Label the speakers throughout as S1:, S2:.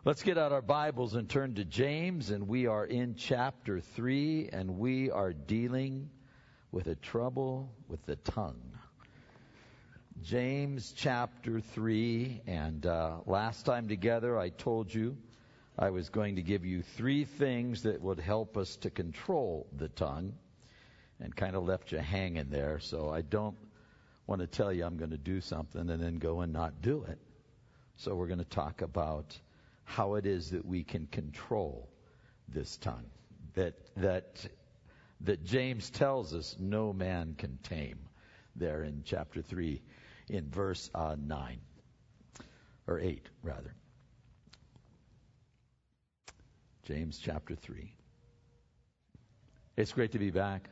S1: Let's get out our Bibles and turn to James, and we are in chapter 3, and we are dealing with a trouble with the tongue. James chapter 3, and last time together I told you I was going to give you 3 things that would help us to control the tongue, and kind of left you hanging there, so I don't want to tell you I'm going to do something and then go and not do it. So we're going to talk about how it is that we can control this tongue, that James tells us no man can tame, there in chapter 3 in verse 9 or 8 rather. James chapter 3. It's great to be back.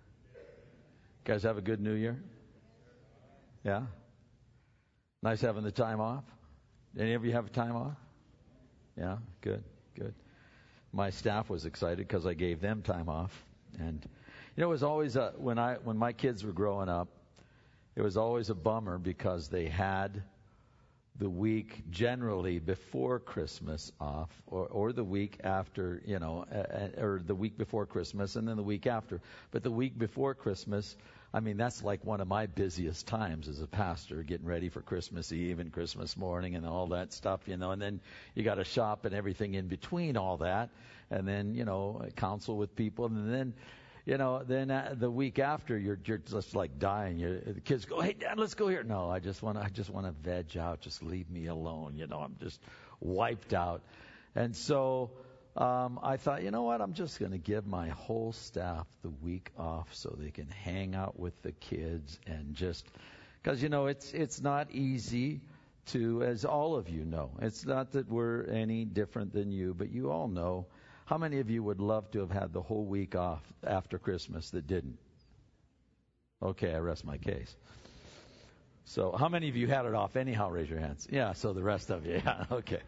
S1: Guys have a good New Year? Yeah? Nice having the time off? Any of you have time off? Yeah, good. My staff was excited because I gave them time off. And it was always when my kids were growing up, it was always a bummer because they had the week generally before Christmas off, or the week after, or the week before Christmas and then the week after. But the week before Christmas, I mean, that's like one of my busiest times as a pastor, getting ready for Christmas Eve and Christmas morning and all that stuff, and then you got to shop and everything in between all that, and then, counsel with people, and then, then the week after, you're just like dying. The kids go, "Hey, Dad, let's go here." No, I just want to veg out. Just leave me alone. I'm just wiped out. And so I thought, I'm just going to give my whole staff the week off so they can hang out with the kids, and just because it's not easy to, as all of you know, it's not that we're any different than you, but you all know. How many of you would love to have had the whole week off after Christmas that didn't? Okay, I rest my case. So how many of you had it off anyhow? Raise your hands. Yeah, so the rest of you. Yeah, okay.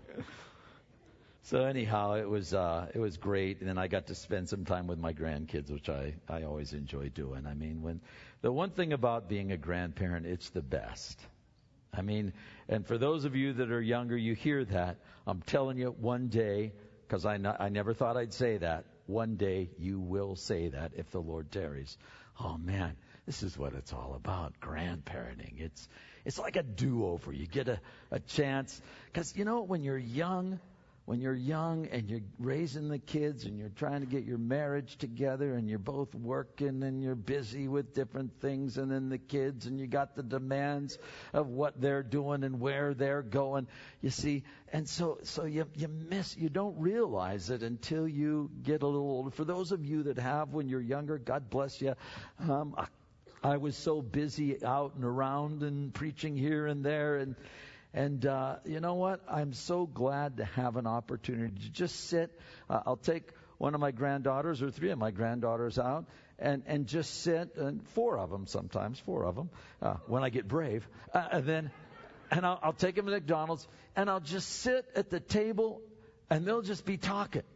S1: So anyhow, it was great, and then I got to spend some time with my grandkids, which I always enjoy doing. I mean, the one thing about being a grandparent, it's the best. I mean, and for those of you that are younger, you hear that. I'm telling you, one day, because I never thought I'd say that. One day you will say that if the Lord tarries. Oh man, this is what it's all about, grandparenting. It's like a do-over. You get a chance. Because when you're young and you're raising the kids and you're trying to get your marriage together and you're both working and you're busy with different things, and then the kids, and you got the demands of what they're doing and where they're going, you see. And so you don't realize it until you get a little older. For those of you that have when you're younger, God bless you. I was so busy out and around and preaching here and there, and you know what? I'm so glad to have an opportunity to just sit. I'll take one of my granddaughters or 3 of my granddaughters out and just sit, and 4 of them sometimes, when I get brave. And I'll take them to McDonald's, and I'll just sit at the table, and they'll just be talking.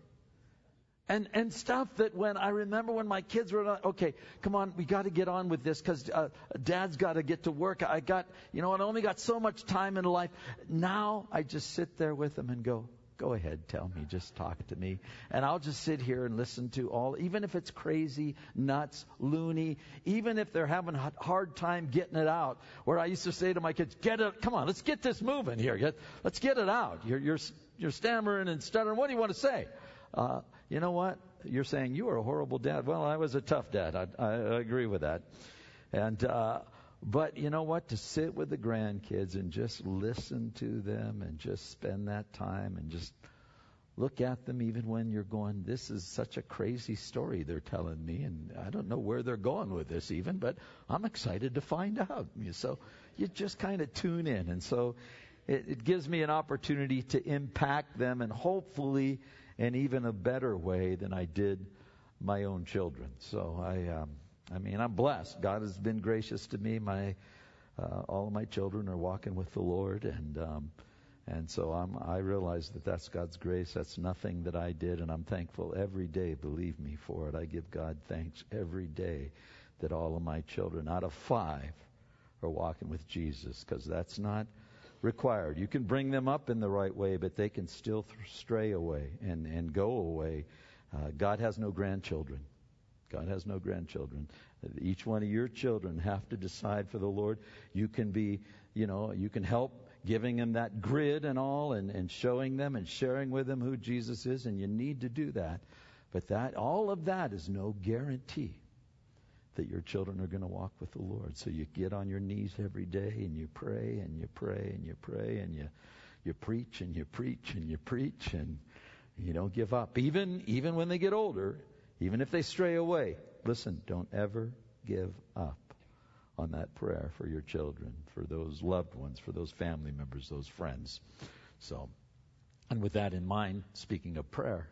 S1: And stuff that I remember when my kids were like, okay, come on, we got to get on with this because Dad's got to get to work. I only got so much time in life. Now I just sit there with them and go ahead, tell me, just talk to me. And I'll just sit here and listen to even if it's crazy, nuts, loony, even if they're having a hard time getting it out, where I used to say to my kids, come on, let's get this moving here. Let's get it out. You're stammering and stuttering. What do you want to say? You know what? You're saying you were a horrible dad. Well, I was a tough dad. I agree with that. And but you know what? To sit with the grandkids and just listen to them and just spend that time and just look at them, even when you're going, this is such a crazy story they're telling me, and I don't know where they're going with this even, but I'm excited to find out. So you just kind of tune in, and so it gives me an opportunity to impact them, and hopefully in even a better way than I did my own children. So I'm blessed. God has been gracious to me. All of my children are walking with the Lord, and so I realize that that's God's grace. That's nothing that I did, and I'm thankful every day. Believe me for it. I give God thanks every day that all of my children, out of 5, are walking with Jesus, because that's not required. You can bring them up in the right way, but they can still stray away and go away. God has no grandchildren. God has no grandchildren. Each one of your children have to decide for the Lord. You can be, you can help giving them that grid and all, and showing them and sharing with them who Jesus is, and you need to do that. But all of that is no guarantee that your children are going to walk with the Lord. So you get on your knees every day and you pray and you pray and you pray and you preach and you preach and you preach, and you don't give up. Even when they get older, even if they stray away, listen, don't ever give up on that prayer for your children, for those loved ones, for those family members, those friends. So, and with that in mind, speaking of prayer,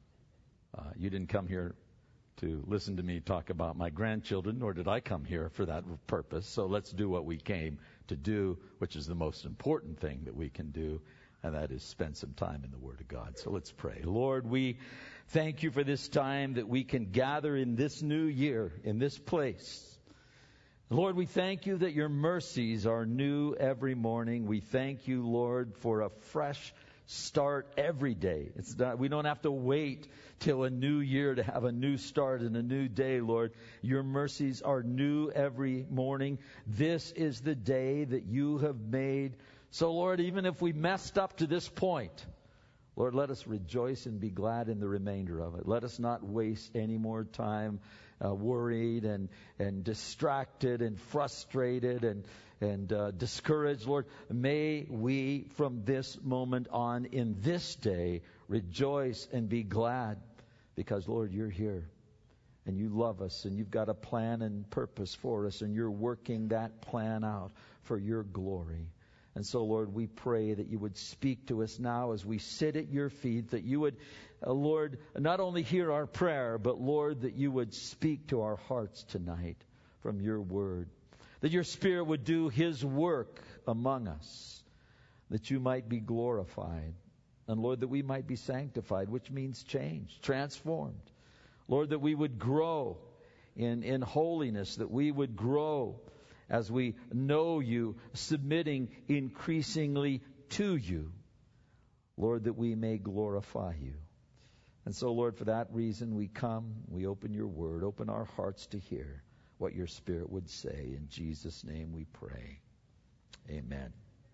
S1: you didn't come here to listen to me talk about my grandchildren, nor did I come here for that purpose. So let's do what we came to do, which is the most important thing that we can do, and that is spend some time in the Word of God. So let's pray. Lord, we thank you for this time that we can gather in this new year, in this place. Lord, we thank you that your mercies are new every morning. We thank you, Lord, for a fresh start every day. We don't have to wait till a new year to have a new start and a new day, Lord. Your mercies are new every morning. This is the day that you have made. So, Lord, even if we messed up to this point, Lord, let us rejoice and be glad in the remainder of it. Let us not waste any more time worried and distracted and frustrated and discouraged. Lord, may we from this moment on in this day rejoice and be glad, because, Lord, you're here and you love us and you've got a plan and purpose for us, and you're working that plan out for your glory. And so, Lord, we pray that you would speak to us now as we sit at your feet, that you would, Lord, not only hear our prayer, but, Lord, that you would speak to our hearts tonight from your word, that your Spirit would do his work among us, that you might be glorified, and, Lord, that we might be sanctified, which means changed, transformed. Lord, that we would grow in holiness, that we would grow as we know you, submitting increasingly to you. Lord, that we may glorify you. And so, Lord, for that reason we come, we open your word, open our hearts to hear what your Spirit would say. In Jesus' name we pray. Amen.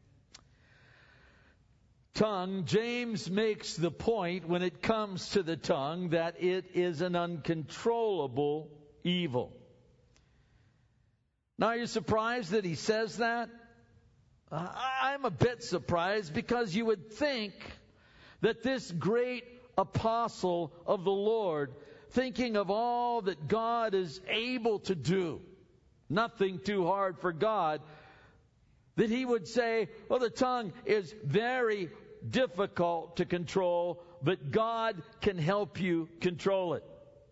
S1: Tongue, James makes the point when it comes to the tongue that it is an uncontrollable evil. Now, are you surprised that he says that? I'm a bit surprised, because you would think that this great apostle of the Lord, thinking of all that God is able to do, nothing too hard for God, that he would say, well, the tongue is very difficult to control, but God can help you control it.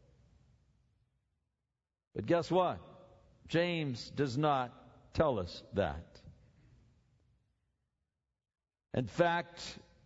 S1: But guess what? James does not tell us that. In fact,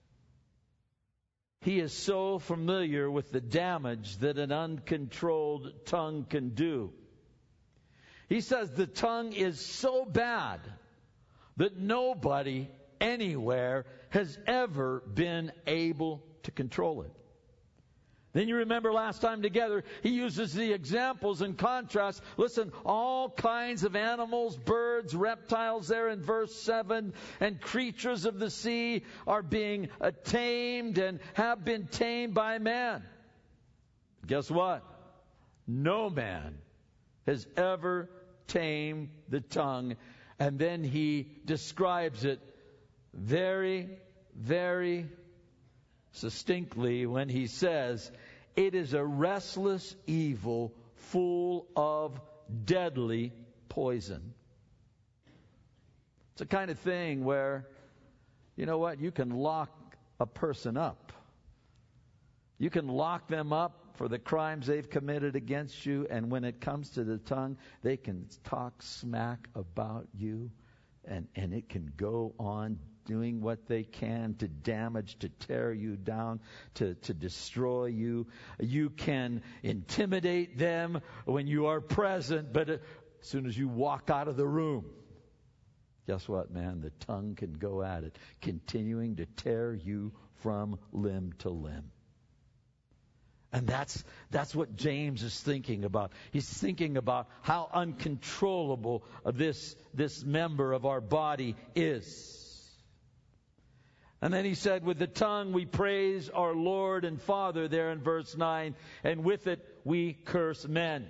S1: he is so familiar with the damage that an uncontrolled tongue can do. He says the tongue is so bad that nobody anywhere has ever been able to control it. Then you remember last time together, he uses the examples and contrasts. Listen, all kinds of animals, birds, reptiles there in verse 7, and creatures of the sea are being tamed and have been tamed by man. Guess what? No man has ever tamed the tongue. And then he describes it very, very succinctly when he says, it is a restless evil full of deadly poison. It's a kind of thing where, you know what, you can lock a person up. You can lock them up for the crimes they've committed against you, and when it comes to the tongue, they can talk smack about you, and it can go on doing what they can to damage, to tear you down, to destroy you. You can intimidate them when you are present, but as soon as you walk out of the room, Guess what, man? The tongue can go at it, continuing to tear you from limb to limb. And that's what James is thinking about. He's thinking about how uncontrollable this member of our body is. And then he said, with the tongue we praise our Lord and Father, there in verse 9, and with it we curse men.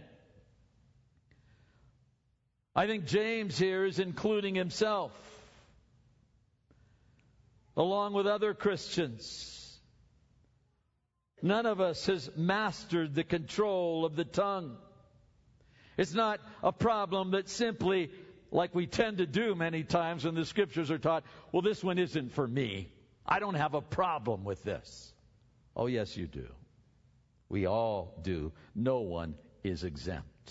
S1: I think James here is including himself, along with other Christians. None of us has mastered the control of the tongue. It's not a problem that simply, like we tend to do many times when the Scriptures are taught, well, this one isn't for me. I don't have a problem with this. Oh, yes, you do. We all do. No one is exempt.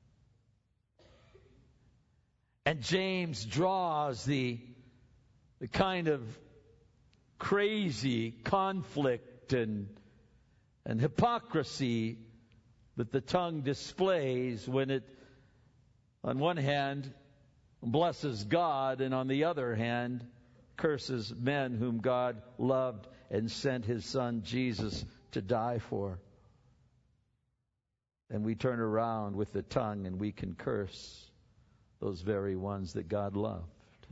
S1: And James draws the kind of crazy conflict and hypocrisy that the tongue displays when it, on one hand, blesses God, and on the other hand, curses men whom God loved and sent His Son Jesus to die for. And we turn around with the tongue and we can curse those very ones that God loved.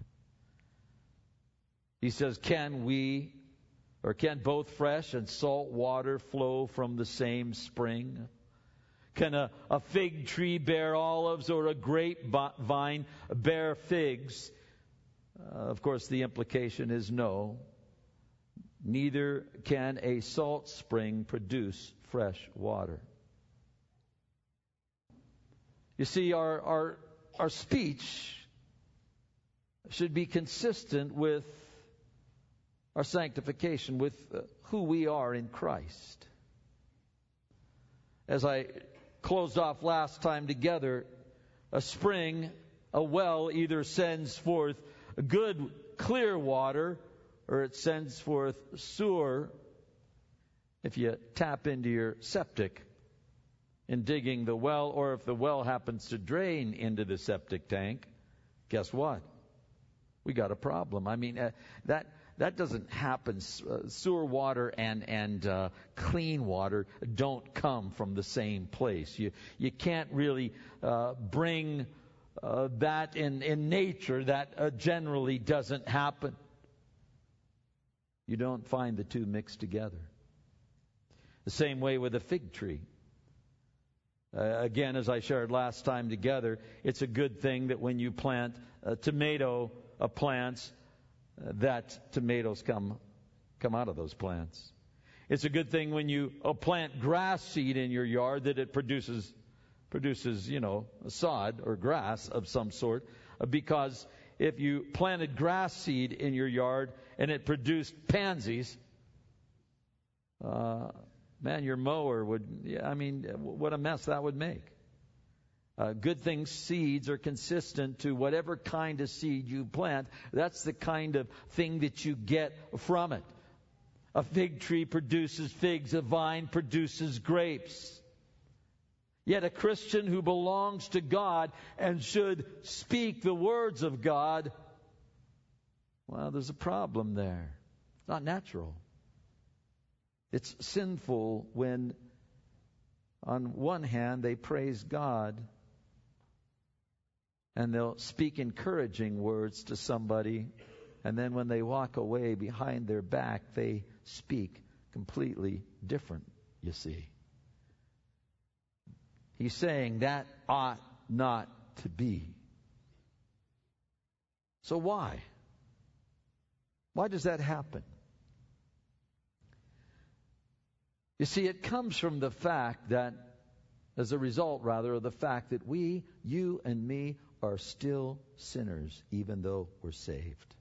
S1: He says, can both fresh and salt water flow from the same spring? Can a fig tree bear olives, or a grapevine bear figs? Of course, the implication is no. Neither can a salt spring produce fresh water. You see, our speech should be consistent with our sanctification, with who we are in Christ. As I closed off last time together, a spring, a well, either sends forth good, clear water, or it sends forth sewer. If you tap into your septic in digging the well, or if the well happens to drain into the septic tank, guess what? We got a problem. I mean, that doesn't happen. Sewer water and clean water don't come from the same place. You can't really bring that in nature. That generally doesn't happen. You don't find the two mixed together. The same way with a fig tree. Again, as I shared last time together, it's a good thing that when you plant tomato plants, that tomatoes come out of those plants. It's a good thing when you plant grass seed in your yard that it produces, a sod or grass of some sort. Because if you planted grass seed in your yard and it produced pansies, man, your mower what a mess that would make. Good things, seeds are consistent to whatever kind of seed you plant. That's the kind of thing that you get from it. A fig tree produces figs. A vine produces grapes. Yet a Christian who belongs to God and should speak the words of God, well, there's a problem there. It's not natural. It's sinful when, on one hand, they praise God and they'll speak encouraging words to somebody, and then when they walk away behind their back, they speak completely different, you see. He's saying that ought not to be. So why? Why does that happen? You see, it comes from the fact that, as a result, rather, of the fact that we, you and me, are still sinners, even though we're saved.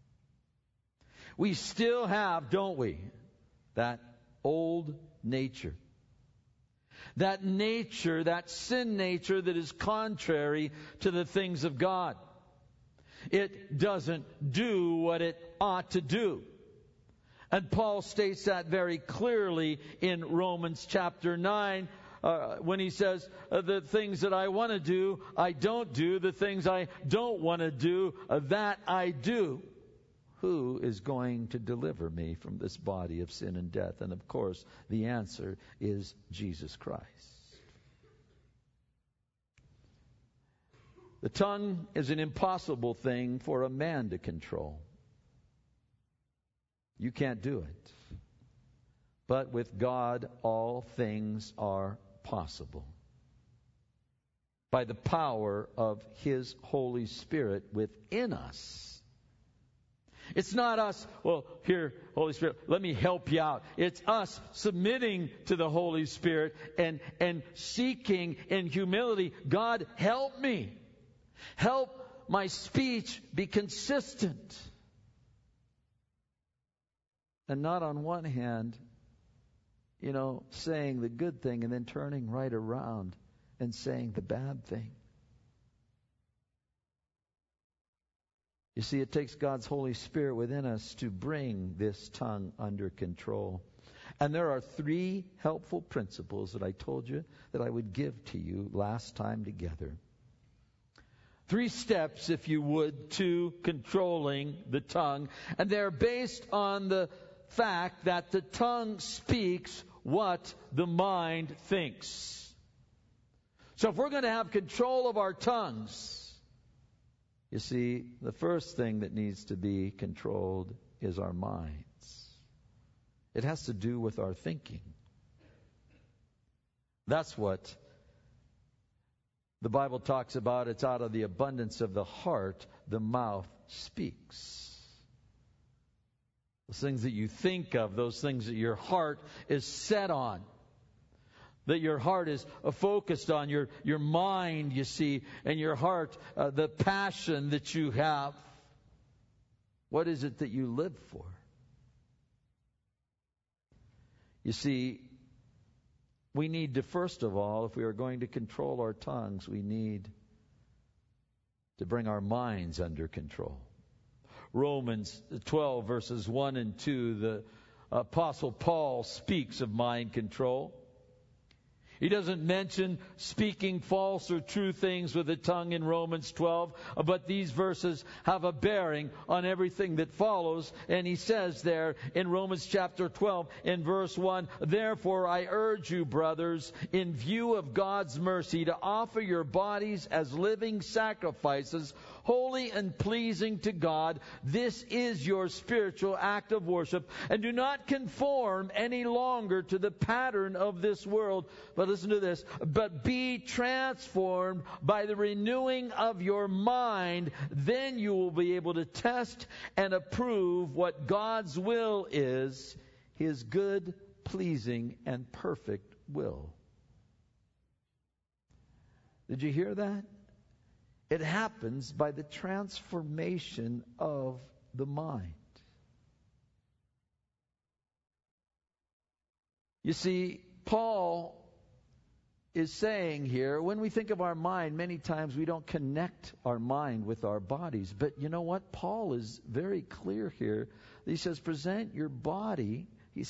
S1: We still have, don't we, that old nature. That nature, that sin nature that is contrary to the things of God. It doesn't do what it ought to do. And Paul states that very clearly in Romans chapter 9, when he says, the things that I want to do, I don't do. The things I don't want to do, that I do. Who is going to deliver me from this body of sin and death? And of course, the answer is Jesus Christ. The tongue is an impossible thing for a man to control. You can't do it. But with God, all things are possible. By the power of His Holy Spirit within us. It's not us, well, here, Holy Spirit, let me help you out. It's us submitting to the Holy Spirit and seeking in humility, God, help me. Help my speech be consistent. And not on one hand, saying the good thing and then turning right around and saying the bad thing. You see, it takes God's Holy Spirit within us to bring this tongue under control. And there are 3 helpful principles that I told you that I would give to you last time together. 3 steps, if you would, to controlling the tongue. And they're based on the fact that the tongue speaks what the mind thinks. So if we're going to have control of our tongues, you see, the first thing that needs to be controlled is our minds. It has to do with our thinking. That's what the Bible talks about. It's out of the abundance of the heart, the mouth speaks. Those things that you think of, those things that your heart is set on, that your heart is focused on, your mind, you see, and your heart, the passion that you have. What is it that you live for? You see, we need to, first of all, if we are going to control our tongues, we need to bring our minds under control. Romans 12, verses 1 and 2, the Apostle Paul speaks of mind control. He doesn't mention speaking false or true things with the tongue in Romans 12, but these verses have a bearing on everything that follows. And he says there in Romans chapter 12, in verse 1, "Therefore I urge you, brothers, in view of God's mercy, to offer your bodies as living sacrifices, holy and pleasing to God. This is your spiritual act of worship. And do not conform any longer to the pattern of this world." But listen to this. "But be transformed by the renewing of your mind. Then you will be able to test and approve what God's will is, His good, pleasing, and perfect will." Did you hear that? It happens by the transformation of the mind. You see, Paul is saying here, when we think of our mind, many times we don't connect our mind with our bodies. But you know what? Paul is very clear here. He says, present your body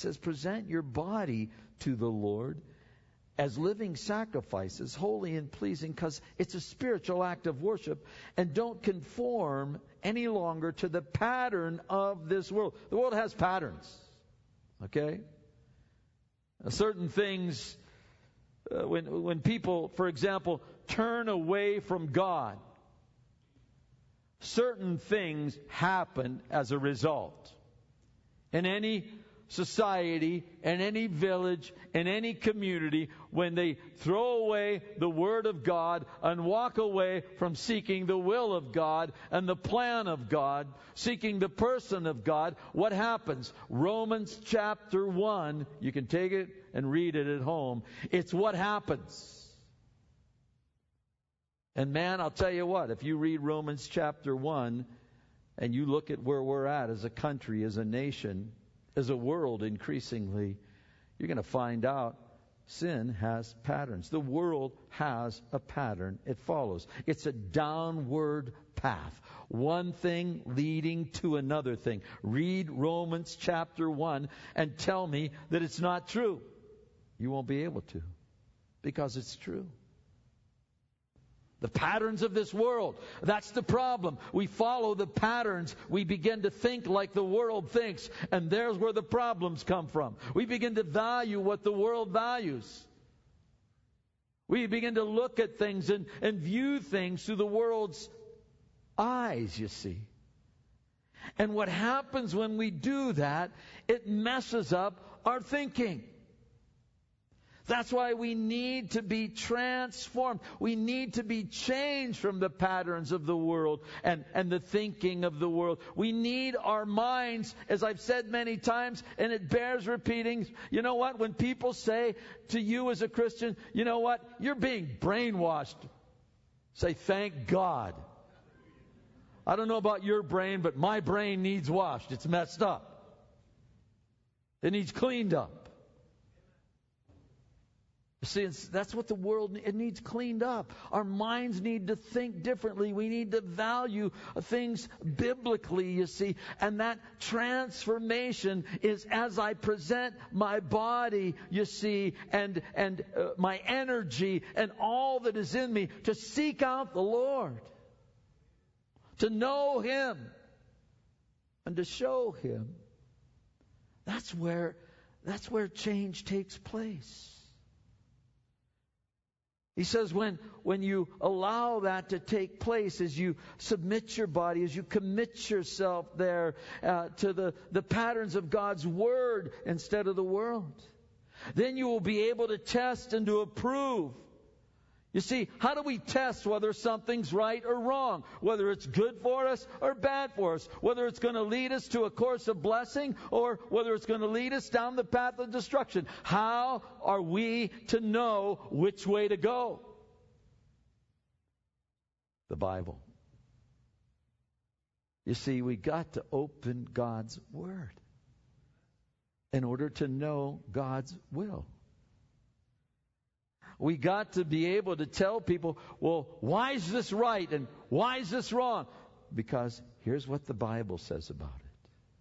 S1: to the Lord as living sacrifices, holy and pleasing, because it's a spiritual act of worship. And don't conform any longer to the pattern of this world. The world has patterns. Okay? Certain things, when people, for example, turn away from God, certain things happen as a result. In any society, in any village, in any community, when they throw away the Word of God and walk away from seeking the will of God and the plan of God, seeking the person of God, what happens? Romans chapter 1, you can take it and read it at home. It's what happens. And man, I'll tell you what, if you read Romans chapter 1 and you look at where we're at as a country, as a nation, as a world increasingly, you're going to find out sin has patterns. The world has a pattern it follows. It's a downward path. One thing leading to another thing. Read Romans chapter 1 and tell me that it's not true. You won't be able to. because it's true. The patterns of this world, that's the problem. We follow the patterns. We begin to think like the world thinks, and there's where the problems come from. We begin to value what the world values. We begin to look at things and view things through the world's eyes, you see. And what happens when we do that, it messes up our thinking. That's why we need to be transformed. We need to be changed from the patterns of the world and the thinking of the world. We need our minds, as I've said many times, and it bears repeating. You know what? When people say to you as a Christian, you know what? You're being brainwashed. Say, thank God. I don't know about your brain, but my brain needs washed. It's messed up. It needs cleaned up. See, that's what the world, it needs cleaned up. Our minds need to think differently. We need to value things biblically, you see. And that transformation is as I present my body, you see, and my energy and all that is in me to seek out the Lord, to know Him, and to show Him. That's where change takes place. He says when you allow that to take place, as you submit your body, as you commit yourself there to the patterns of God's Word instead of the world, then you will be able to test and to approve. You see, how do we test whether something's right or wrong? Whether it's good for us or bad for us? Whether it's going to lead us to a course of blessing or whether it's going to lead us down the path of destruction? How are we to know which way to go? The Bible. You see, we got to open God's Word in order to know God's will. We got to be able to tell people, well, why is this right and why is this wrong? Because here's what the Bible says about it.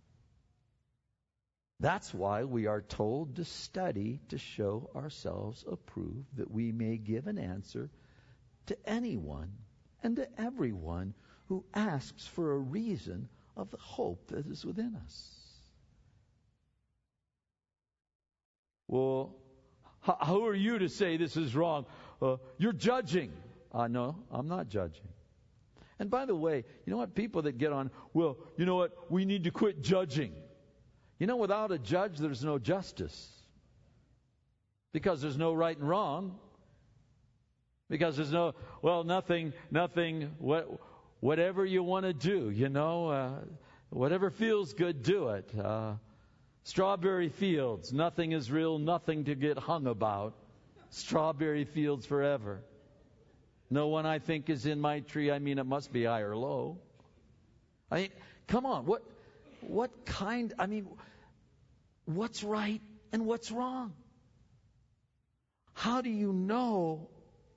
S1: That's why we are told to study to show ourselves approved, that we may give an answer to anyone and to everyone who asks for a reason of the hope that is within us. Well, how are you to say this is wrong? You're judging. No, I'm not judging. And by the way, you know what? People that get on, well, you know what? We need to quit judging. You know, without a judge, there's no justice. Because there's no right and wrong. Because there's nothing, whatever you want to do, you know, whatever feels good, do it. Strawberry fields, nothing is real, nothing to get hung about. Strawberry fields forever. No one I think is in my tree. I mean, it must be high or low. I mean, come on, what's right and what's wrong? How do you know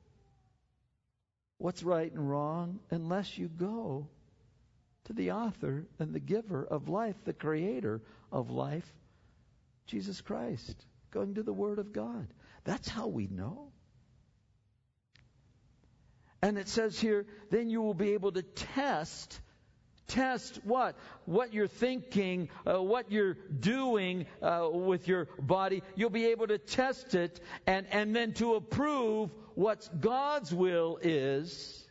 S1: what's right and wrong unless you go to the author and the giver of life, the creator of life, Jesus Christ, going to the Word of God. That's how we know. And it says here, then you will be able to test what? What you're thinking, what you're doing with your body. You'll be able to test it and then to approve what God's will is,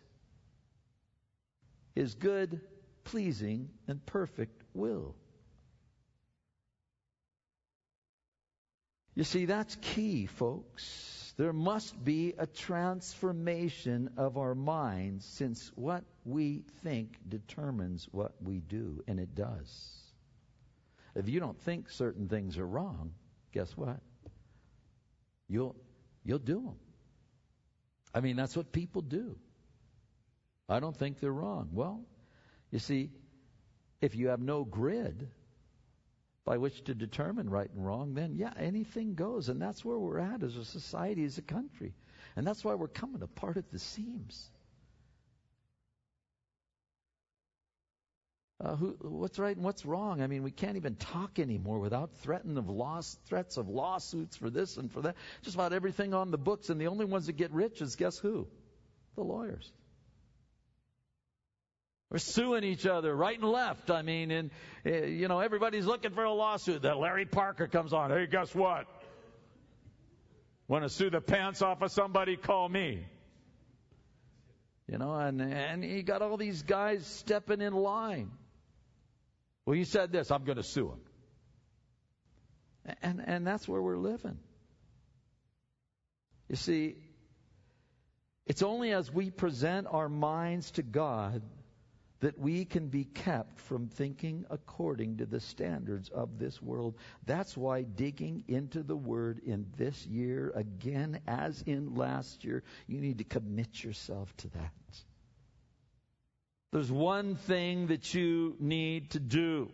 S1: His good, pleasing, and perfect will. You see, that's key, folks. There must be a transformation of our minds, since what we think determines what we do, and it does. If you don't think certain things are wrong, guess what? You'll do them. I mean, that's what people do. I don't think they're wrong. Well, you see, if you have no grid by which to determine right and wrong, then yeah, anything goes. And that's where we're at as a society, as a country. And that's why we're coming apart at the seams. What's right and what's wrong? I mean, we can't even talk anymore without threats of lawsuits for this and for that. Just about everything on the books, and the only ones that get rich is guess who? The lawyers. We're suing each other right and left. I mean, and everybody's looking for a lawsuit. That Larry Parker comes on. Hey, guess what? Want to sue the pants off of somebody? Call me. And you got all these guys stepping in line. Well, you said this. I'm going to sue him. And that's where we're living. You see, it's only as we present our minds to God that we can be kept from thinking according to the standards of this world. That's why digging into the Word in this year, again as in last year, you need to commit yourself to that. There's one thing that you need to do,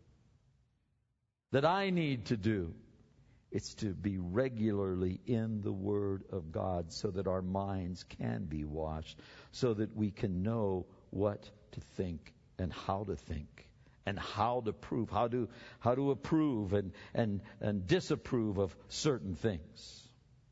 S1: that I need to do. It's to be regularly in the Word of God so that our minds can be washed, so that we can know what to think and how to think and how to prove, how to approve and disapprove of certain things.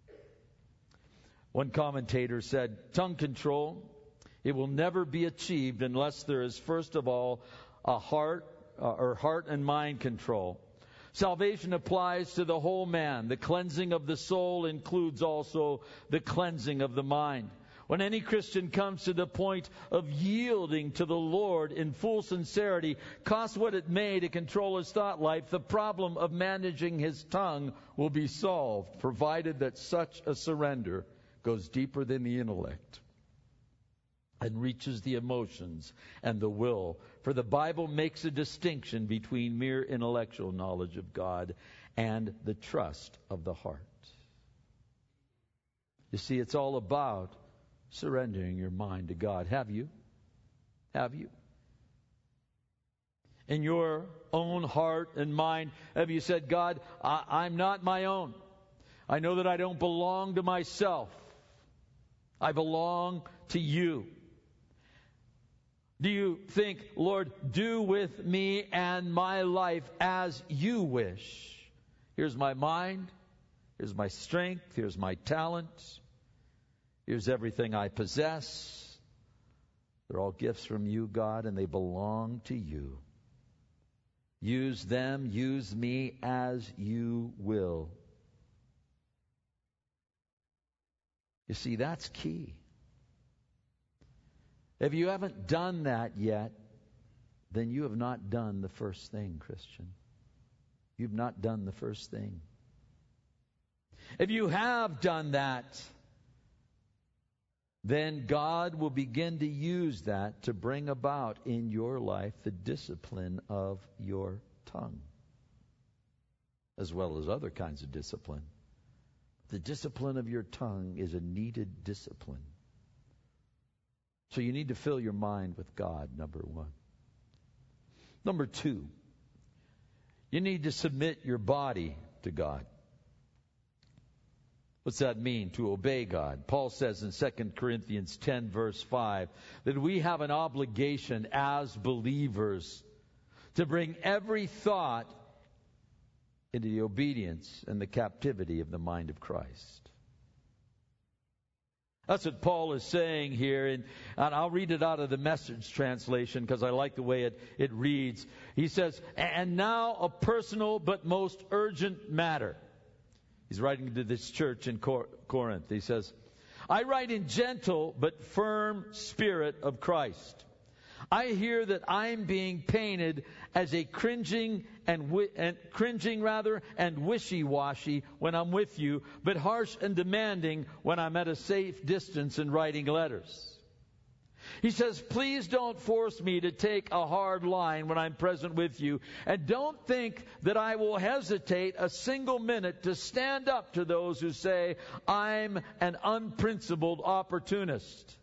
S1: One commentator said, tongue control, it will never be achieved unless there is first of all a heart and mind control. Salvation applies to the whole man. The cleansing of the soul includes also the cleansing of the mind. When any Christian comes to the point of yielding to the Lord in full sincerity, cost what it may to control his thought life, the problem of managing his tongue will be solved, provided that such a surrender goes deeper than the intellect and reaches the emotions and the will. For the Bible makes a distinction between mere intellectual knowledge of God and the trust of the heart. You see, it's all about surrendering your mind to God. Have you? Have you? In your own heart and mind, have you said, God, I'm not my own. I know that I don't belong to myself. I belong to you. Do you think, Lord, do with me and my life as you wish? Here's my mind. Here's my strength. Here's my talent. Here's everything I possess. They're all gifts from you, God, and they belong to you. Use them, use me as you will. You see, that's key. If you haven't done that yet, then you have not done the first thing, Christian. You've not done the first thing. If you have done that, then God will begin to use that to bring about in your life the discipline of your tongue, as well as other kinds of discipline. The discipline of your tongue is a needed discipline. So you need to fill your mind with God, number one. Number two, you need to submit your body to God. What's that mean? To obey God. Paul says in 2 Corinthians 10 verse 5 that we have an obligation as believers to bring every thought into the obedience and the captivity of the mind of Christ. That's what Paul is saying here, and I'll read it out of the Message translation because I like the way it reads. He says, and now a personal but most urgent matter. He's writing to this church in Corinth. He says, I write in gentle but firm spirit of Christ. I hear that I'm being painted as a cringing and wishy-washy when I'm with you, but harsh and demanding when I'm at a safe distance in writing letters. He says, please don't force me to take a hard line when I'm present with you, and don't think that I will hesitate a single minute to stand up to those who say I'm an unprincipled opportunist.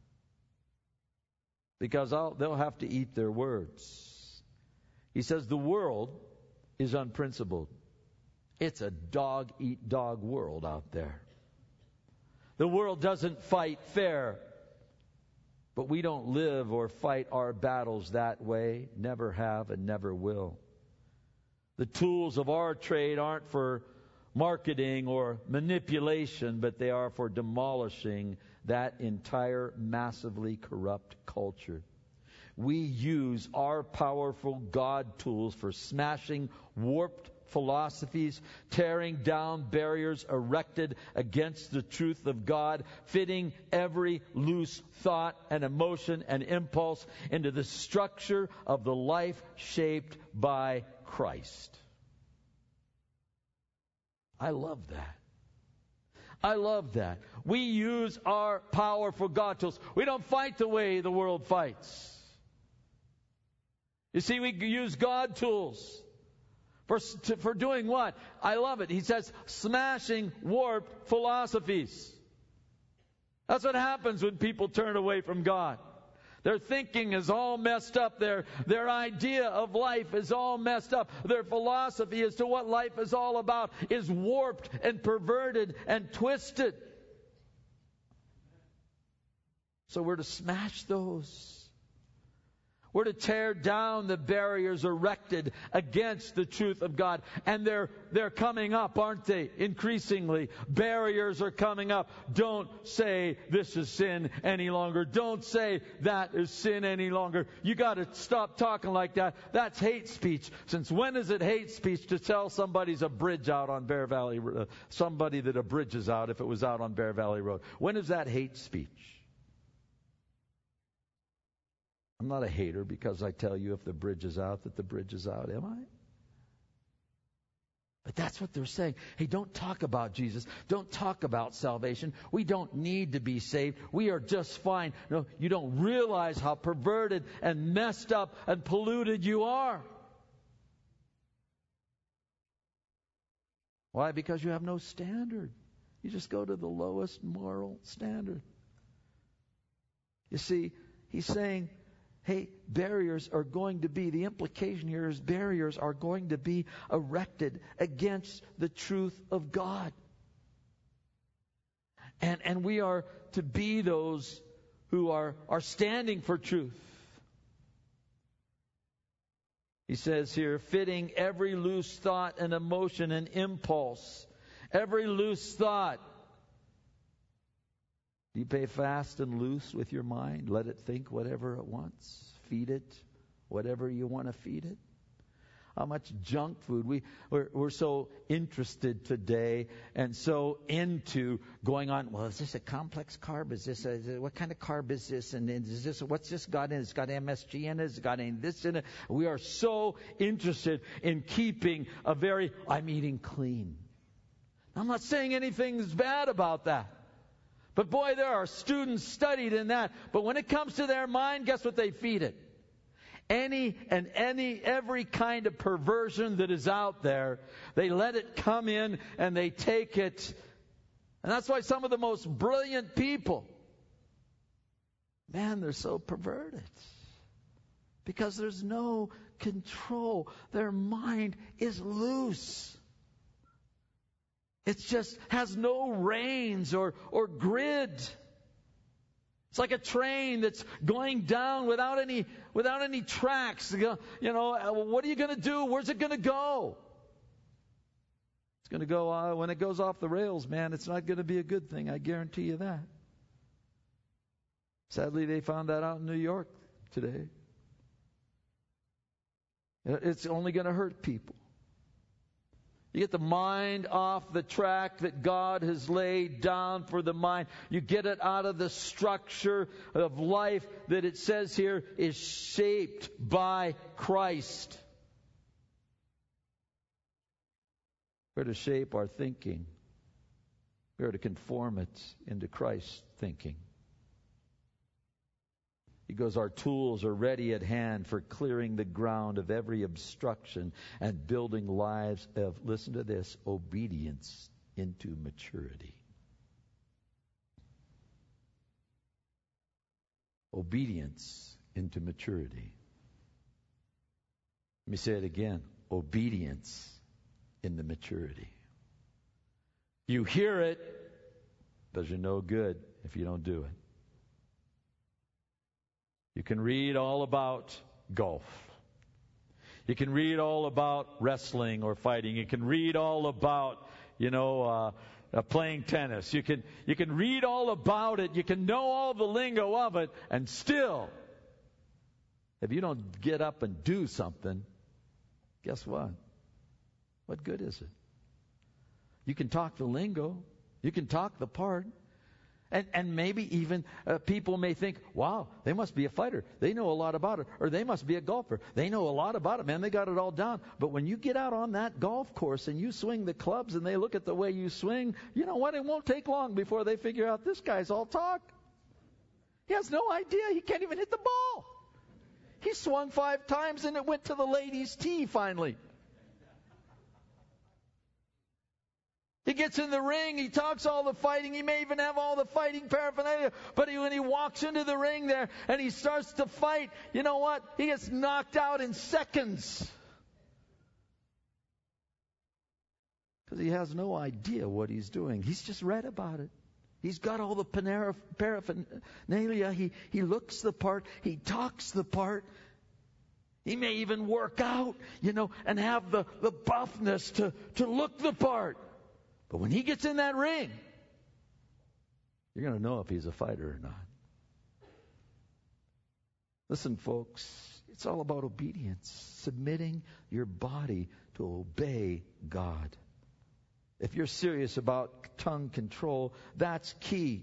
S1: Because they'll have to eat their words. He says the world is unprincipled. It's a dog-eat-dog world out there. The world doesn't fight fair. But we don't live or fight our battles that way. Never have and never will. The tools of our trade aren't for marketing or manipulation, but they are for demolishing that entire massively corrupt culture. We use our powerful God tools for smashing warped philosophies, tearing down barriers erected against the truth of God, fitting every loose thought and emotion and impulse into the structure of the life shaped by Christ. I love that. I love that. We use our powerful God tools. We don't fight the way the world fights. You see, we use God tools. For doing what? I love it. He says, smashing warped philosophies. That's what happens when people turn away from God. Their thinking is all messed up. Their idea of life is all messed up. Their philosophy as to what life is all about is warped and perverted and twisted. So we're to smash those. We're to tear down the barriers erected against the truth of God. And they're coming up, aren't they? Increasingly. Barriers are coming up. Don't say this is sin any longer. Don't say that is sin any longer. You got to stop talking like that. That's hate speech. Since when is it hate speech to tell somebody's a bridge out on Bear Valley, somebody that a bridge is out if it was out on Bear Valley Road? When is that hate speech? I'm not a hater because I tell you if the bridge is out that the bridge is out, am I? But that's what they're saying. Hey, don't talk about Jesus. Don't talk about salvation. We don't need to be saved. We are just fine. No, you don't realize how perverted and messed up and polluted you are. Why? Because you have no standard. You just go to the lowest moral standard. You see, he's saying, hey, barriers are going to be, the implication here is barriers are going to be erected against the truth of God. And we are to be those who are standing for truth. He says here, fitting every loose thought and emotion and impulse. Every loose thought. Do you play fast and loose with your mind? Let it think whatever it wants. Feed it whatever you want to feed it. How much junk food. We're so interested today and so into going on, well, is this a complex carb? Is this what kind of carb is this? And is this, what's this got in it? It's got MSG in it. It's got any this in it. We are so interested in keeping I'm eating clean. I'm not saying anything's bad about that. But boy, there are students studied in that. But when it comes to their mind, guess what they feed it? Every kind of perversion that is out there, they let it come in and they take it. And that's why some of the most brilliant people, man, they're so perverted. Because there's no control. Their mind is loose. It just has no reins or grid. It's like a train that's going down without any tracks. You know, what are you going to do? Where's it going to go? It's going to go when it goes off the rails, man. It's not going to be a good thing. I guarantee you that. Sadly, they found that out in New York today. It's only going to hurt people. You get the mind off the track that God has laid down for the mind. You get it out of the structure of life that it says here is shaped by Christ. We're to shape our thinking. We're to conform it into Christ's thinking. He goes, our tools are ready at hand for clearing the ground of every obstruction and building lives of, listen to this, obedience into maturity. Obedience into maturity. Let me say it again. Obedience into maturity. You hear it, does you no good if you don't do it. You can read all about golf. You can read all about wrestling or fighting. You can read all about, playing tennis. You can read all about it. You can know all the lingo of it. And still, if you don't get up and do something, guess what? What good is it? You can talk the lingo. You can talk the part. And maybe even people may think, wow, they must be a fighter. They know a lot about it. Or they must be a golfer. They know a lot about it, man. They got it all down. But when you get out on that golf course and you swing the clubs and they look at the way you swing, you know what? It won't take long before they figure out this guy's all talk. He has no idea. He can't even hit the ball. He swung 5 times and it went to the ladies' tee finally. He gets in the ring, he talks all the fighting, he may even have all the fighting paraphernalia, but when he walks into the ring there and he starts to fight, you know what? He gets knocked out in seconds. Because he has no idea what he's doing. He's just read about it. He's got all the paraphernalia. He looks the part, he talks the part. He may even work out, and have the buffness to look the part. But when he gets in that ring, you're going to know if he's a fighter or not. Listen, folks, it's all about obedience, submitting your body to obey God. If you're serious about tongue control, that's key.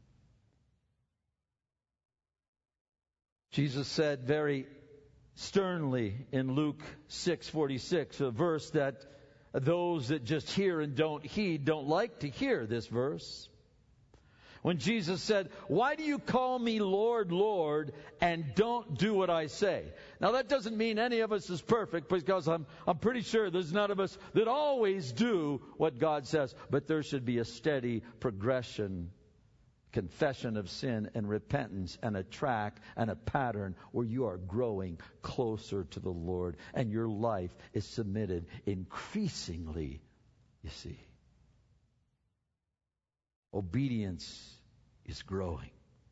S1: Jesus said very sternly in Luke 6:46, a verse that those that just hear and don't heed don't like to hear this verse. When Jesus said, "Why do you call me Lord, Lord, and don't do what I say?" Now that doesn't mean any of us is perfect, because I'm pretty sure there's none of us that always do what God says. But there should be a steady progression, confession of sin and repentance, and a track and a pattern where you are growing closer to the Lord and your life is submitted increasingly, you see. Obedience is growing.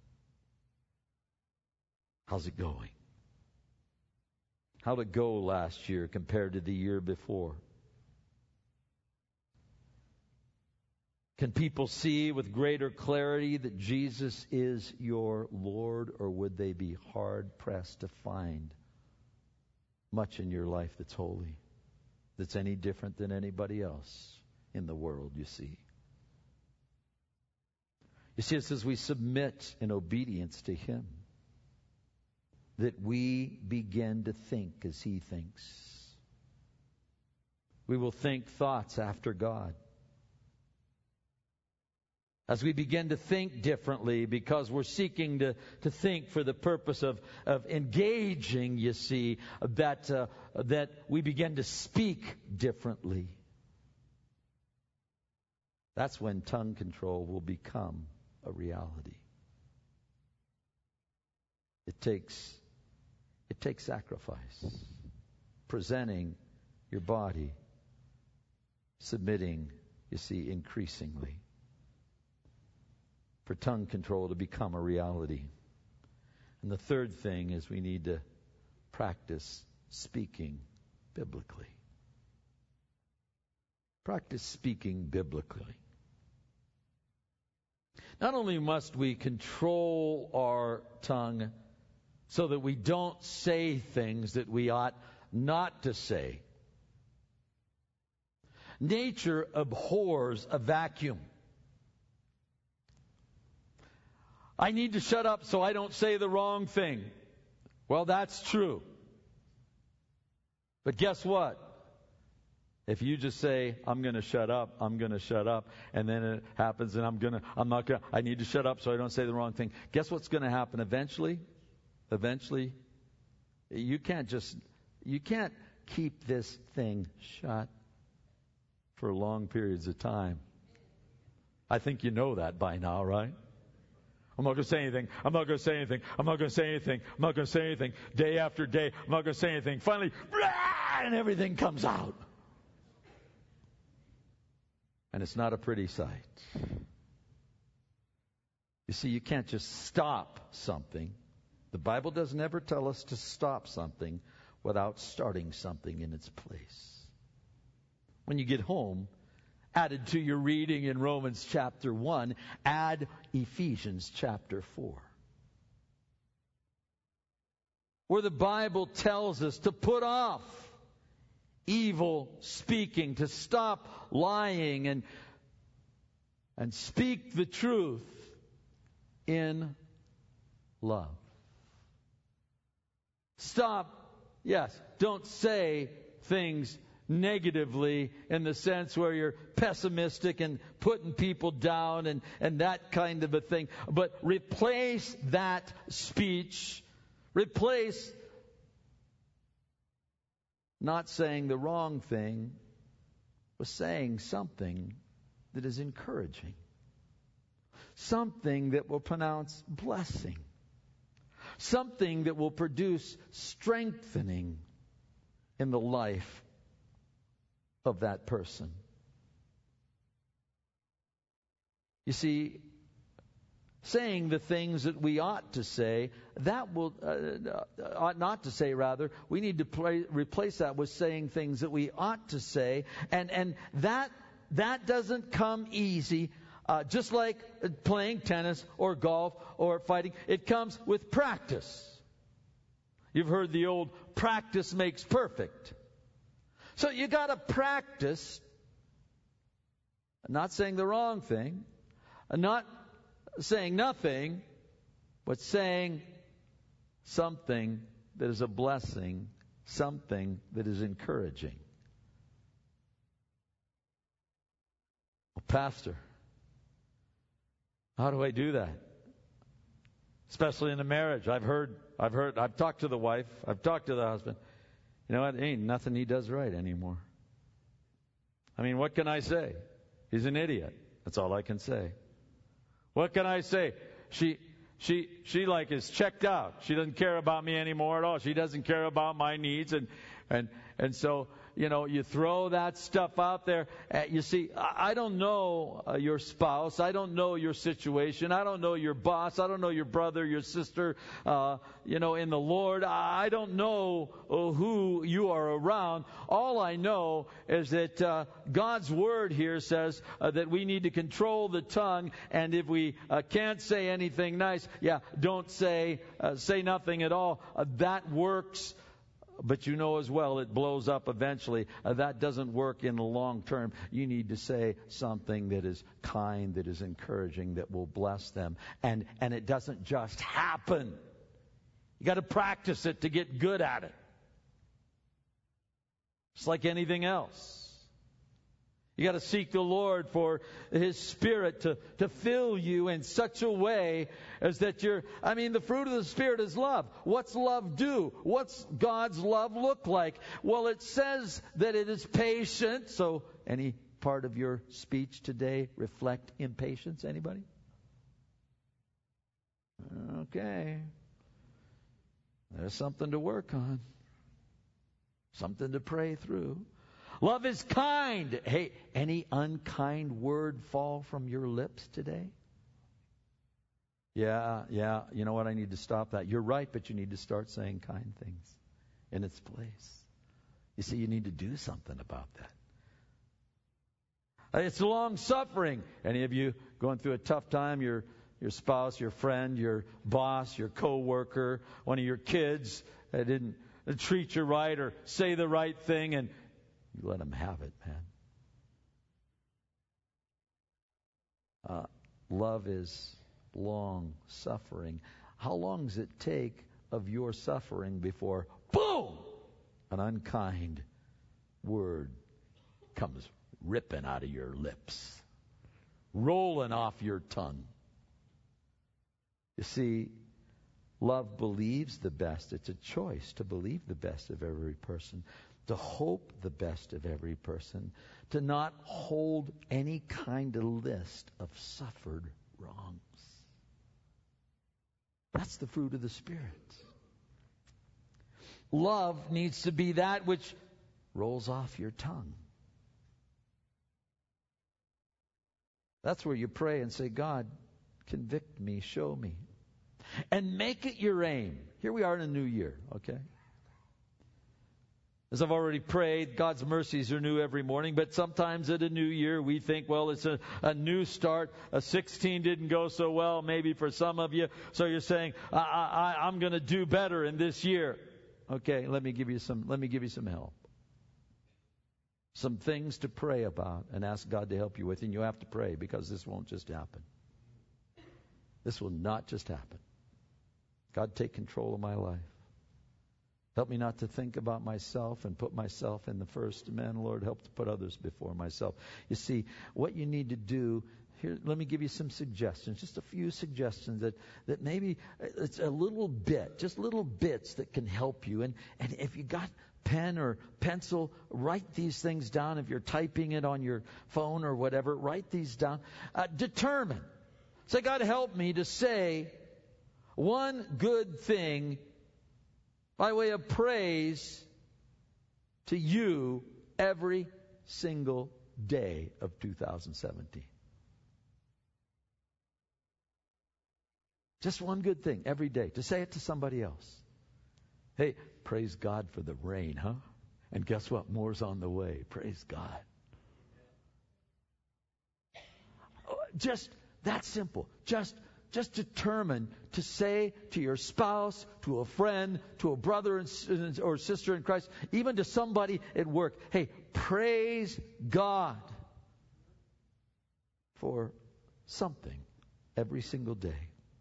S1: How's it going? How'd it go last year compared to the year before? Can people see with greater clarity that Jesus is your Lord, or would they be hard-pressed to find much in your life that's holy, that's any different than anybody else in the world, you see? You see, it's as we submit in obedience to Him that we begin to think as He thinks. We will think thoughts after God. As we begin to think differently, because we're seeking to think for the purpose of engaging, you see, that we begin to speak differently. That's when tongue control will become a reality. It takes sacrifice, presenting your body, submitting, you see, increasingly, for tongue control to become a reality. And the third thing is we need to practice speaking biblically. Practice speaking biblically. Not only must we control our tongue so that we don't say things that we ought not to say. Nature abhors a vacuum. I need to shut up so I don't say the wrong thing. Well, that's true. But guess what? If you just say, I'm going to shut up, and then it happens and I need to shut up so I don't say the wrong thing. Guess what's going to happen eventually? You can't keep this thing shut for long periods of time. I think you know that by now, right? I'm not going to say anything. I'm not going to say anything. I'm not going to say anything. I'm not going to say anything. Day after day, I'm not going to say anything. Finally, and everything comes out. And it's not a pretty sight. You see, you can't just stop something The Bible doesn't ever tell us to stop something without starting something in its place. When you get home, added to your reading in Romans chapter 1, add Ephesians chapter 4. Where the Bible tells us to put off evil speaking, to stop lying and speak the truth in love. Stop, yes, don't say things negatively in the sense where you're pessimistic and putting people down and that kind of a thing. But replace that speech, replace not saying the wrong thing with saying something that is encouraging. Something that will pronounce blessing. Something that will produce strengthening in the life of that person. You see, saying the things that we ought to say, that will ought not to say, rather, we need to replace that with saying things that we ought to say, and that doesn't come easy. Just like playing tennis or golf or fighting, it comes with practice. You've heard the old practice makes perfect. So you got to practice not saying the wrong thing, not saying nothing, but saying something that is a blessing, something that is encouraging. Well, Pastor, how do I do that? Especially in a marriage. I've talked to the wife, I've talked to the husband. You know what? Ain't nothing he does right anymore. I mean, what can I say? He's an idiot. That's all I can say. What can I say? She like is checked out. She doesn't care about me anymore at all. She doesn't care about my needs and so, you know, you throw that stuff out there. You see, I don't know your spouse. I don't know your situation. I don't know your boss. I don't know your brother, your sister, in the Lord. I don't know who you are around. All I know is that God's Word here says that we need to control the tongue. And if we can't say anything nice, don't say nothing at all. That works. But you know as well, it blows up eventually. That doesn't work in the long term. You need to say something that is kind, that is encouraging, that will bless them. And it doesn't just happen. You got to practice it to get good at it. It's like anything else. You got to seek the Lord for His Spirit to fill you in such a way as that the fruit of the Spirit is love. What's love do? What's God's love look like? Well, it says that it is patient. So any part of your speech today reflect impatience? Anybody? Okay. There's something to work on. Something to pray through. Love is kind. Hey, any unkind word fall from your lips today? Yeah. You know what? I need to stop that. You're right, but you need to start saying kind things in its place. You see, you need to do something about that. It's long suffering. Any of you going through a tough time? Your spouse, your friend, your boss, your coworker, one of your kids didn't treat you right or say the right thing, and you let them have it, man. Love is long suffering. How long does it take of your suffering before, boom, an unkind word comes ripping out of your lips, rolling off your tongue? You see, love believes the best. It's a choice to believe the best of every person, to hope the best of every person, to not hold any kind of list of suffered wrongs. That's the fruit of the Spirit. Love needs to be that which rolls off your tongue. That's where you pray and say, God, convict me, show me. And make it your aim. Here we are in a new year, okay? As I've already prayed, God's mercies are new every morning, but sometimes at a new year we think, well, it's a new start. A 16 didn't go so well, maybe for some of you. So you're saying, I'm going to do better in this year. Okay, let me give you some help. Some things to pray about and ask God to help you with, and you have to pray because this won't just happen. This will not just happen. God, take control of my life. Help me not to think about myself and put myself in the first. Man, Lord, help to put others before myself. You see, what you need to do, here, let me give you some suggestions, just a few suggestions that maybe it's a little bit, just little bits that can help you. And if you got pen or pencil, write these things down. If you're typing it on your phone or whatever, write these down. Determine. Say, God, help me to say one good thing by way of praise to you every single day of 2017. Just one good thing every day. To say it to somebody else. Hey, praise God for the rain, huh? And guess what? More's on the way. Praise God. Just that simple. Just determine to say to your spouse, to a friend, to a brother or sister in Christ, even to somebody at work, hey, praise God for something every single day.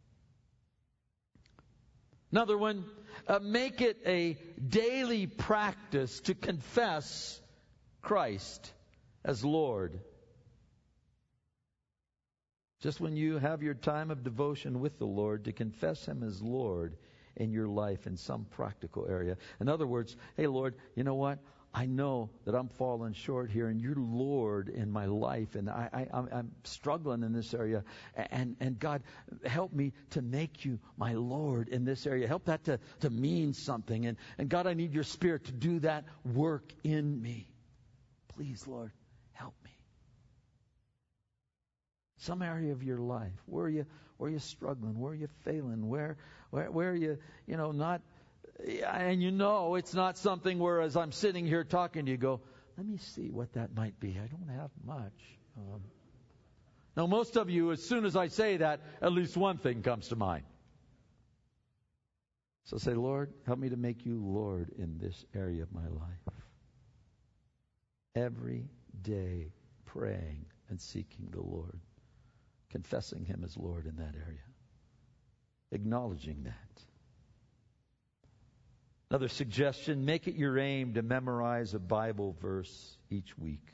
S1: Another one, make it a daily practice to confess Christ as Lord. Just when you have your time of devotion with the Lord, to confess Him as Lord in your life in some practical area. In other words, hey, Lord, you know what? I know that I'm falling short here, and you're Lord in my life, and I'm struggling in this area. And God, help me to make you my Lord in this area. Help that to mean something. And God, I need your Spirit to do that work in me. Please, Lord, help me. Some area of your life, where are you struggling? Where are you failing? Where are you, not, and it's not something where as I'm sitting here talking to you, go, let me see what that might be. I don't have much. Now, most of you, as soon as I say that, at least one thing comes to mind. So say, Lord, help me to make you Lord in this area of my life. Every day praying and seeking the Lord. Confessing Him as Lord in that area. Acknowledging that. Another suggestion, make it your aim to memorize a Bible verse each week.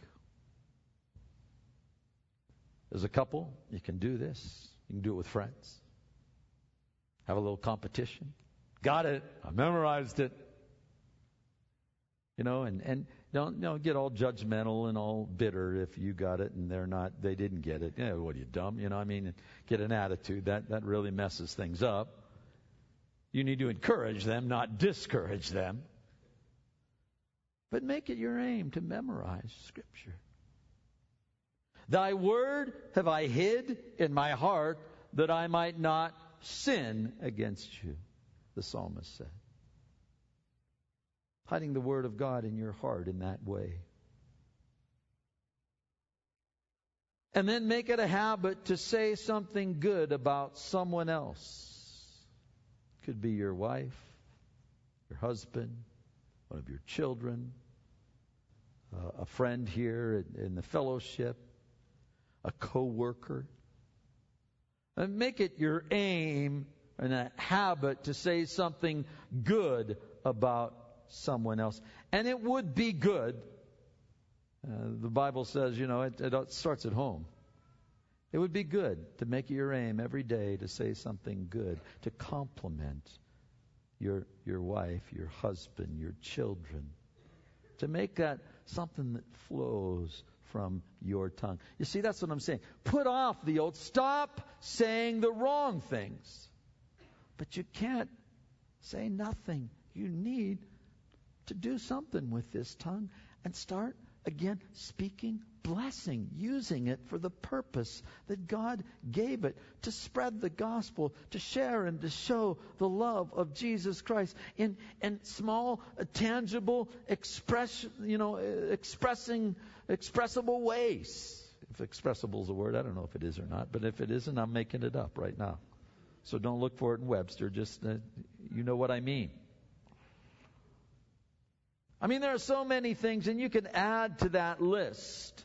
S1: As a couple, you can do this. You can do it with friends. Have a little competition. Got it. I memorized it. And don't get all judgmental and all bitter if you got it and they didn't get it. Yeah, what are you, dumb? Get an attitude. That really messes things up. You need to encourage them, not discourage them. But make it your aim to memorize Scripture. Thy word have I hid in my heart that I might not sin against you, the psalmist said. Hiding the Word of God in your heart in that way. And then make it a habit to say something good about someone else. Could be your wife, your husband, one of your children, a friend here in the fellowship, a co-worker. And make it your aim and a habit to say something good about someone else. And it would be good. The Bible says, it starts at home. It would be good to make it your aim every day to say something good, to compliment your wife, your husband, your children, to make that something that flows from your tongue. You see, that's what I'm saying. Put off the old. Stop saying the wrong things. But you can't say nothing. You need to do something with this tongue and start again speaking blessing, using it for the purpose that God gave it, to spread the gospel, to share and to show the love of Jesus Christ in small, tangible, expressible ways. If expressible is a word, I don't know if it is or not, but if it isn't, I'm making it up right now. So don't look for it in Webster, just you know what I mean. I mean, there are so many things, and you can add to that list.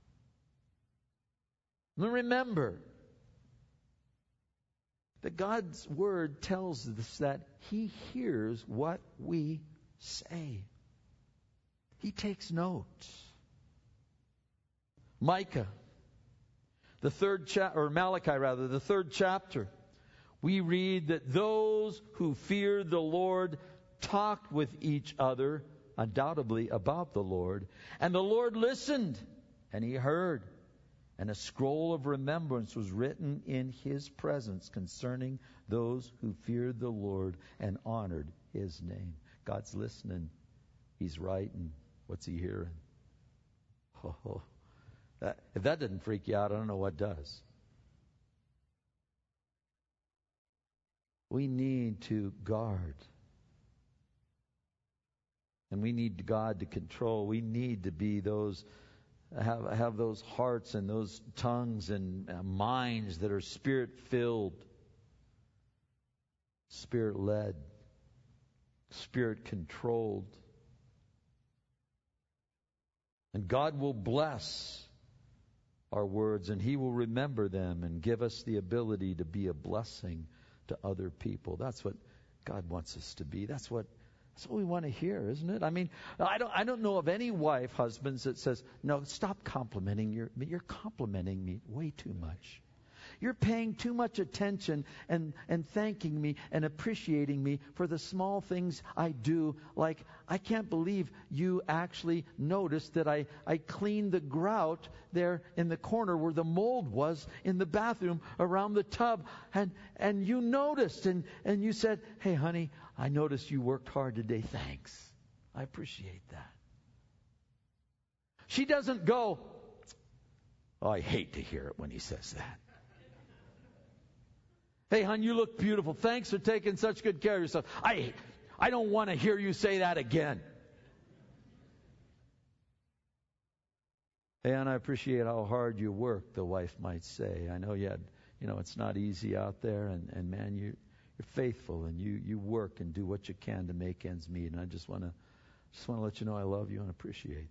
S1: But remember that God's Word tells us that He hears what we say. He takes notes. Malachi, the third chapter, we read that those who feared the Lord talked with each other, undoubtedly about the Lord. And the Lord listened, and He heard. And a scroll of remembrance was written in His presence concerning those who feared the Lord and honored His name. God's listening. He's writing. What's He hearing? Oh, if that didn't freak you out, I don't know what does. We need to guard. And we need God to control. We need to be those, have those hearts and those tongues and minds that are Spirit-filled, Spirit-led, Spirit-controlled. And God will bless our words, and He will remember them and give us the ability to be a blessing to other people. That's what God wants us to be. That's what we want to hear, isn't it? I mean, I don't know of any wife, husbands, that says, no, stop complimenting you're complimenting me way too much. You're paying too much attention and thanking me and appreciating me for the small things I do. Like, I can't believe you actually noticed that I cleaned the grout there in the corner where the mold was in the bathroom around the tub. And you noticed and you said, hey, honey, I noticed you worked hard today. Thanks. I appreciate that. She doesn't go, oh, I hate to hear it when he says that. Hey, hon, you look beautiful. Thanks for taking such good care of yourself. I don't want to hear you say that again. Hey, and I appreciate how hard you work, the wife might say. I know it's not easy out there, and man, you're faithful, and you work and do what you can to make ends meet. And I just want to let you know I love you and appreciate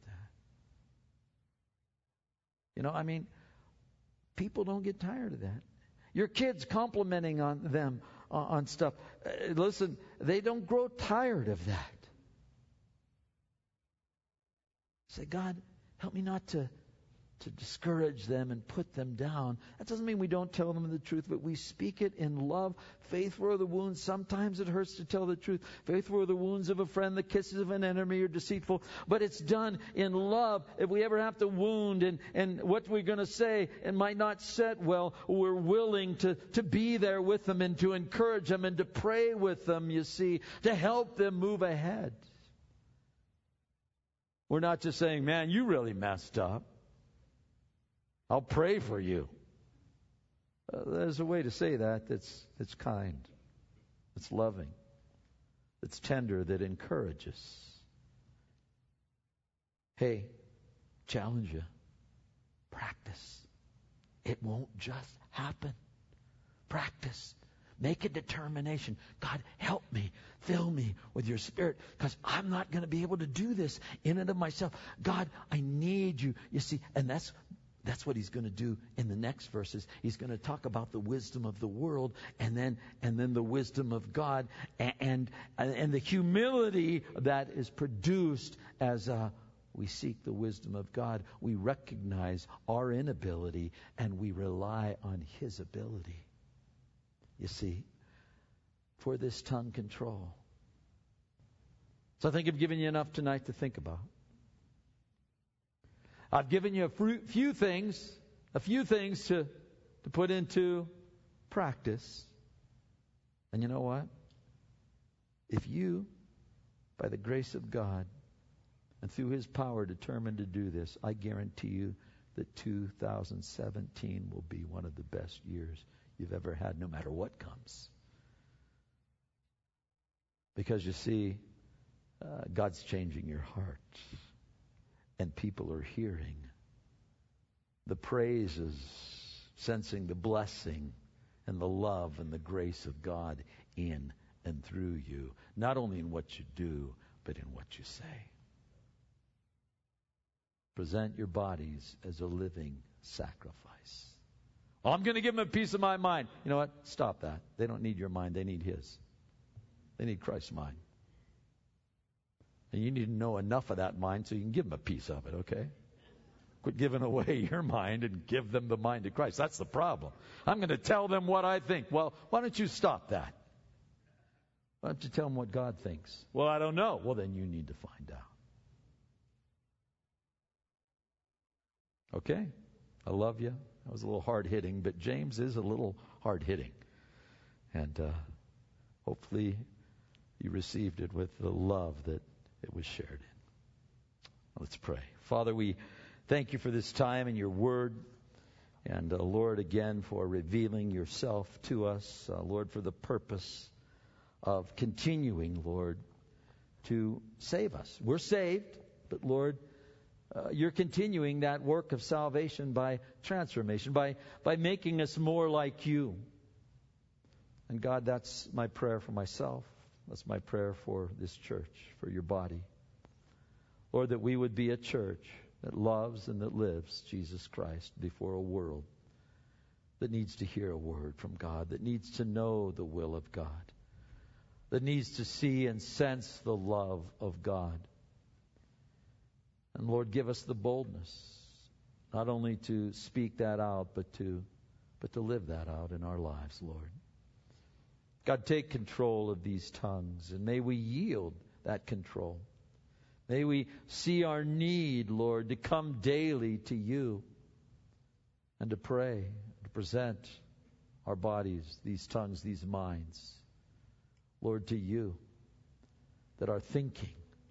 S1: that. People don't get tired of that. Your kids complimenting on them on stuff. Listen, they don't grow tired of that. Say, God, help me not to discourage them and put them down. That doesn't mean we don't tell them the truth, but we speak it in love. Faithful are the wounds. Sometimes it hurts to tell the truth. Faithful are the wounds of a friend. The kisses of an enemy are deceitful. But it's done in love. If we ever have to wound and what we're going to say, it might not set well, we're willing to be there with them and to encourage them and to pray with them, you see, to help them move ahead. We're not just saying, man, you really messed up. I'll pray for you. There's a way to say that that's kind, that's loving, that's tender, that encourages. Hey, challenge you. Practice. It won't just happen. Practice. Make a determination. God, help me. Fill me with your Spirit, because I'm not going to be able to do this in and of myself. God, I need you. You see, and that's what He's going to do in the next verses. He's going to talk about the wisdom of the world, and then the wisdom of God, and the humility that is produced as we seek the wisdom of God. We recognize our inability, and we rely on His ability. You see, for this tongue control. So I think I've given you enough tonight to think about. I've given you a few things to put into practice. And you know what? If you, by the grace of God and through His power, determined to do this, I guarantee you that 2017 will be one of the best years you've ever had, no matter what comes. Because you see, God's changing your heart. And people are hearing the praises, sensing the blessing and the love and the grace of God in and through you. Not only in what you do, but in what you say. Present your bodies as a living sacrifice. Oh, I'm going to give them a piece of my mind. You know what? Stop that. They don't need your mind. They need His. They need Christ's mind. And you need to know enough of that mind so you can give them a piece of it, okay? Quit giving away your mind and give them the mind of Christ. That's the problem. I'm going to tell them what I think. Well, why don't you stop that? Why don't you tell them what God thinks? Well, I don't know. Well, then you need to find out. Okay? I love you. That was a little hard-hitting, but James is a little hard-hitting. And hopefully you received it with the love that it was shared in. Let's pray. Father, we thank you for this time and your word. And Lord, again, for revealing yourself to us. Lord, for the purpose of continuing, Lord, to save us. We're saved, but Lord, you're continuing that work of salvation by transformation, by making us more like you. And God, that's my prayer for myself. That's my prayer for this church, for your body. Lord, that we would be a church that loves and that lives Jesus Christ before a world that needs to hear a word from God, that needs to know the will of God, that needs to see and sense the love of God. And Lord, give us the boldness, not only to speak that out, but to live that out in our lives, Lord. God, take control of these tongues, and may we yield that control. May we see our need, Lord, to come daily to you and to pray, to present our bodies, these tongues, these minds, Lord, to you, that our thinking,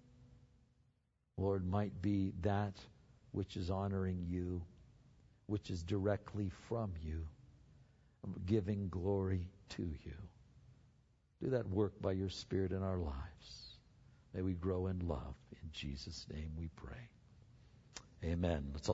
S1: Lord, might be that which is honoring you, which is directly from you, giving glory to you. Do that work by your Spirit in our lives. May we grow in love. In Jesus' name we pray. Amen. Let's all